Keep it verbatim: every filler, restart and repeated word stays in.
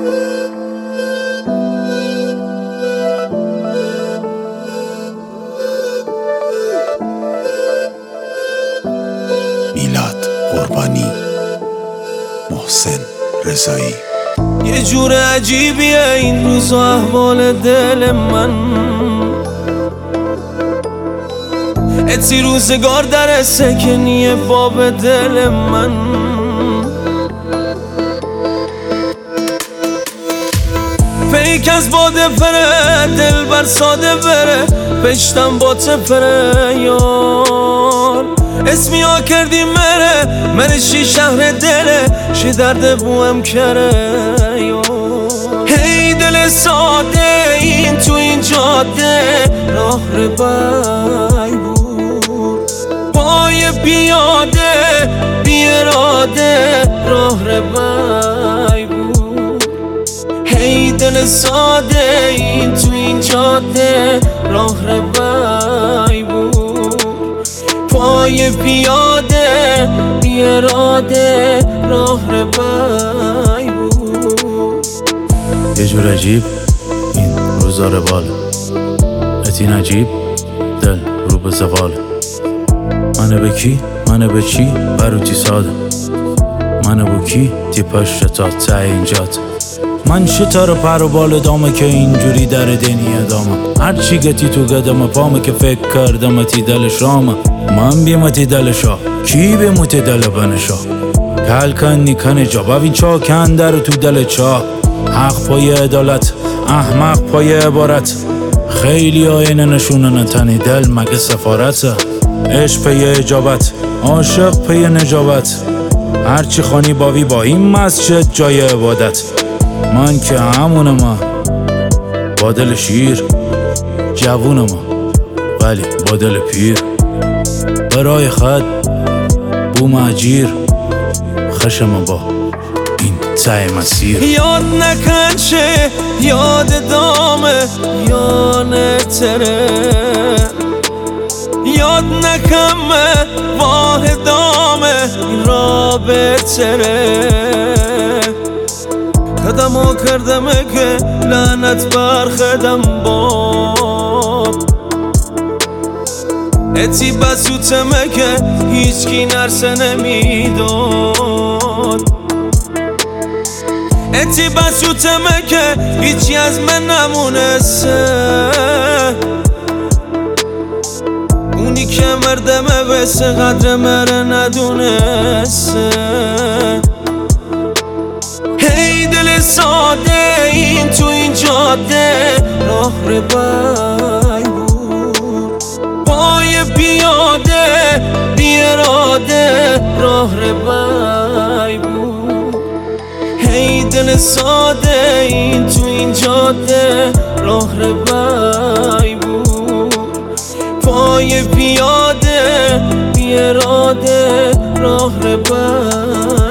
میلاد قربانی، محسن رضایی. یه جور عجیبیه این روزا احوال دل من، اتی روزگار در سکنیه باب دل من. پیک از باده پره دل بر ساده بره، پشتم با تپره یار. اسمی ها کردی مره مرشی شهر دله، شی درد بوهم کره یار. هی دل ساده این تو این جاده راه ربای بود، پای بیاده بی اراده راه ربای بود. هی دل ساده این تو این جاده راه ربای بود، پای پیاده بی اراده راه ربای بود. یه جور عجیب این روزا رواله، اتین عجیب دل رو به زواله. منه به کی منه به چی بروتی ساده، منه بو کی تی پشت تا ته اینجات. من شتر پر و بال دامه که اینجوری در دنی ادامه، هرچی گتی تو قدم پامه که فکر کردم تی دل شامه. من بیم تی دل شا کی بیم تی دل بنشا، کل کنی کنی جا ببین چا کن در تو دل چا. حق پای عدالت احمق پای عبارت، خیلی آینه نشونه نتنی دل مگه سفارته. عشق پی اجابت عاشق پی نجابت، هرچی خانی باوی با این مسجد جای عبادت. من که همونم با دل شیر، جوونم ولی با دل پیر. برای خد بوم عجیر، خشم با این ته مسیر. یاد نکن چه یاد دامه یا نتره، یاد نکن واه دامه این را بتره. قدم ها کردم که لعنت بر خدم باد، اتی بسوتمه که هیچ کی نرسه نمیداد. اتی بسوتمه که هیچی از من نمونسته، اونی که مردمه بسه قدر مره ندونسته. هی دل ساده این تو این جاده راه ربای بود، پای پیاده بی اراده راه ربای بود. هی دل ساده این تو این جاده راه ربای بود، پای پیاده بی اراده راه ربای